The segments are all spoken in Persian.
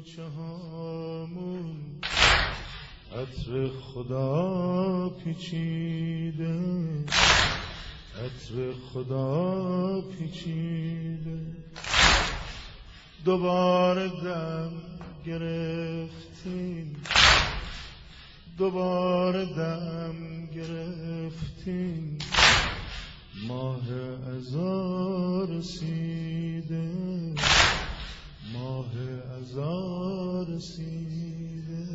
کوچه هامون عطر خدا پیچیده، عطر خدا پیچیده. دوباره دم گرفتیم، دوباره دم گرفتیم. ماه عزا رسیده، ماه عزا رسیده.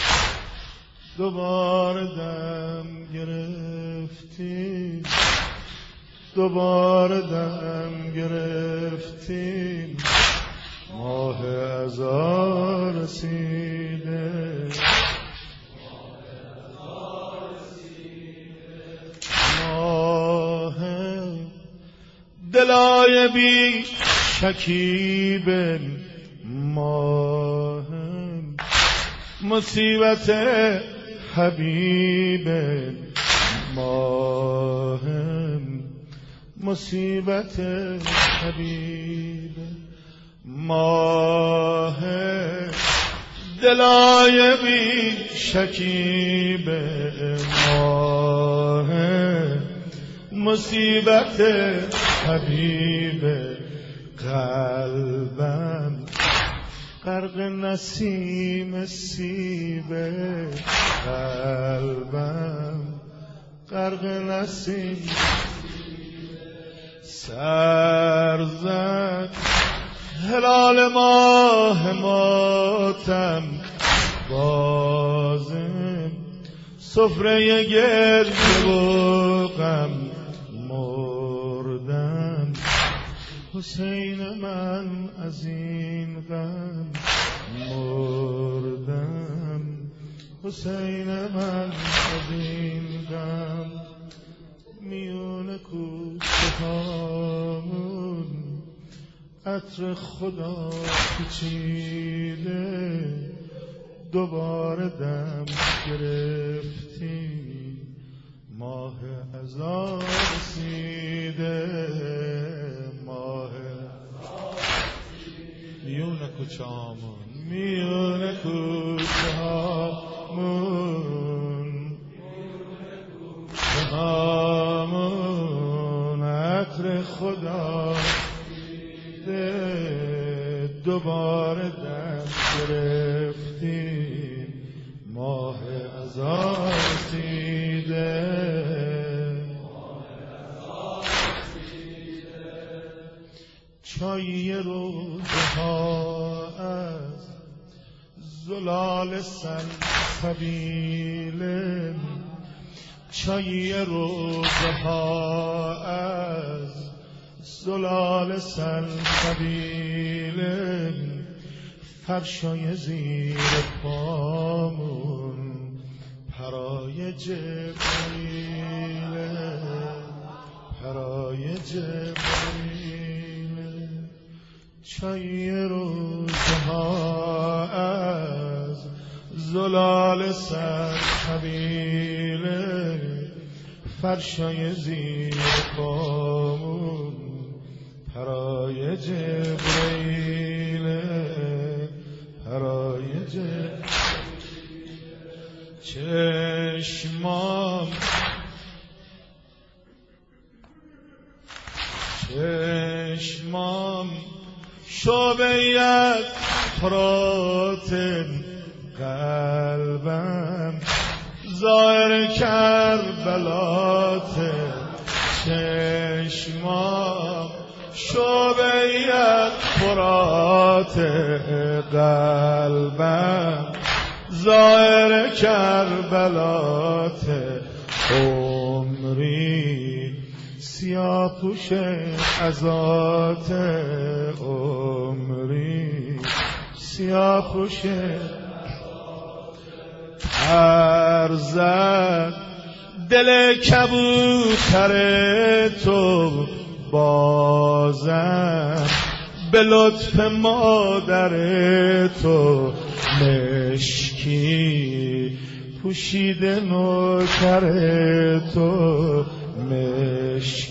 دوباره دم گرفتیم، دوباره دم گرفتیم. ماه عزا رسیده، ماه دلای بی شکیب، ماه مصیبت حبیب، ماه مصیبت حبیب. ماه دلای بی شکیب، ماه مصیبت حبیب. قلبم غرق نسیم سیبه، قلبم غرق نسیم سر زد هلال ماه ماتم. بازم سفره گریه و غم مردم. حسین من از این غم مردم، حسین من از این غم. میون کوچه هامون عطر خدا پیچیده، دوباره دم گرفتیم. ماه عزا رسیده، ماه میون کوچه هامون، میون کوچه هامون، کوچه هامون عطر خدا دوباره دم گرفتیم. ماه عزا رسیده، چایی روزها از زلال سلسبیل، چایی روزها از زلال سلسبیل. فرشای زیر پامون پرای جبریل، پرای جبریل. چای روزها از زلال سلسبیل، فرشای زیر پامون پرای جبریل، پرای جبریل. چشمام چشمام شعبه‌یت پرات، قلبم ظاهر کربلات. چشمام شعبه‌یت پرات، قلبم ظاهر کربلات. عمری سیاه پوش عزات، عمری سیاه پوش ارزد دل کبوتر تو. بازم به لطف مادر تو مشکی پوشیده نوکر تو،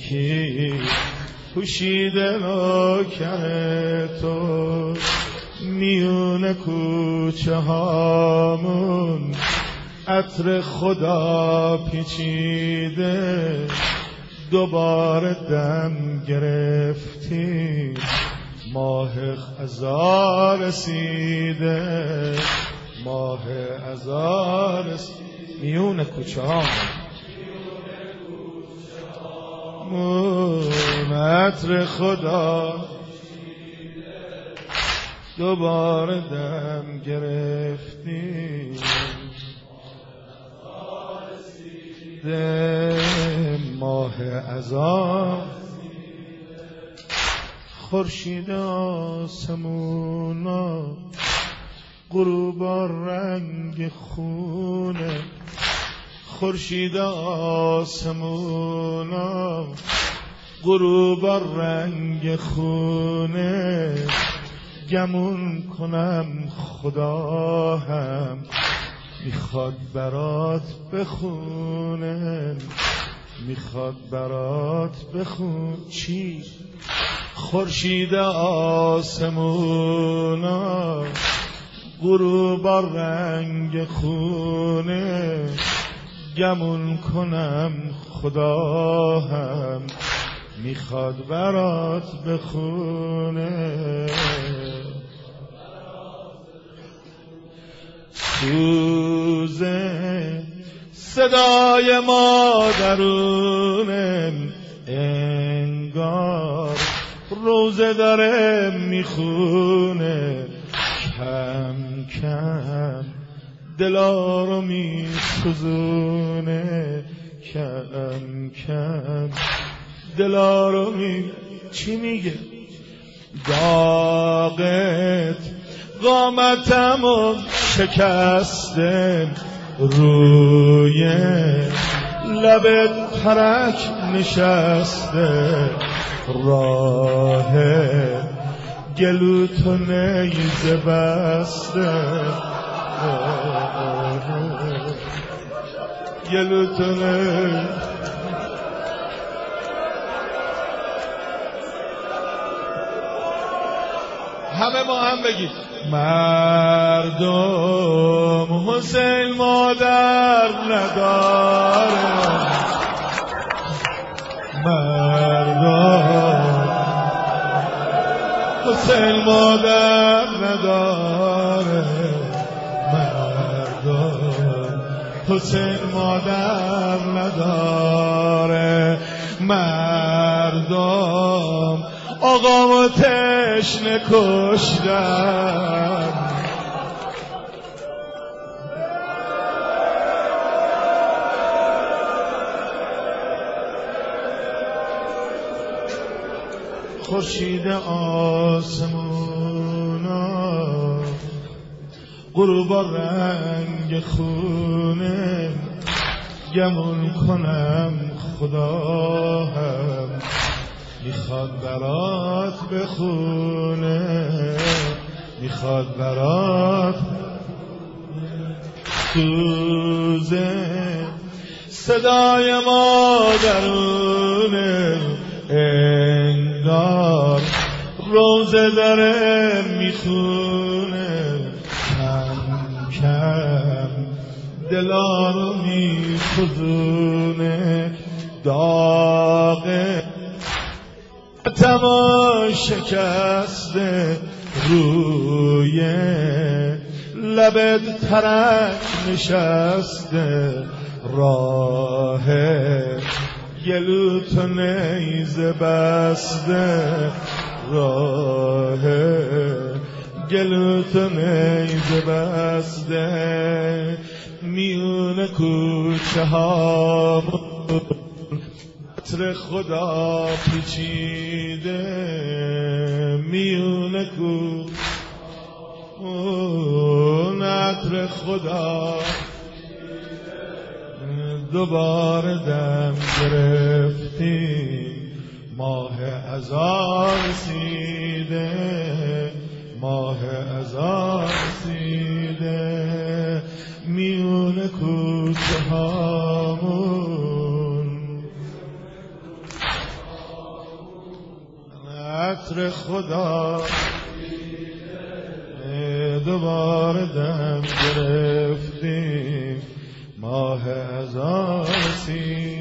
مشکی پوشیده نوکر تو. میون کوچه هامون عطر خدا پیچیده، دوباره دم گرفتیم ماه عزا رسیده، ماه عزا رسیده. میون کوچه هامون عطر خدا دوباره دم گرفتیم ماه عزا. خورشید آسمونا غروبا رنگ خونه، خورشید آسمونا غروبا رنگ خونه، گمون کنم خدا هم میخواد برات بخونه، میخواد برات بخون. چی؟ خورشید آسمونا غروبا رنگ خونه، گمون کنم خدا هم میخواد برات بخونه. سوزه صدای مادرونه، انگار روزه داره میخونه، کم کم دلا رو میسوزونه، کم کم دلا رو چی میگه؟ داغت قامتمو شکسته، روی لبت ترک نشسته، راه گلو تو نیزه بسته، گلو تو نیزه. همه ما هم بگید مردم حسین مادر نداره، مردم حسین مادر نداره، مردم حسین مادر نداره، مردم آقامو تشنه کشتن. خورشید آسمونا غروبا رنگ خونه، گمون کنم خدا هم میخواد برات بخونه، میخواد برات. سوزه صدای مادرونه، انگار روزه داره میخونه، کم کم دلا رو میخوزونه، داغه تما شکسته، روی لبت ترک نشسته، راه گلو تو نیزه بسته، راه گلو تو نیزه بسته. میون کوچه ها عطر خدا پیچیده، میون کوچه عطر خدا دوباره دم گرفتیم ماه عزا رسیده، ماه عزا رسیده. میون کوچه هامون عطر خدا دوباره دم گرفتیم، ماه هزار رسید.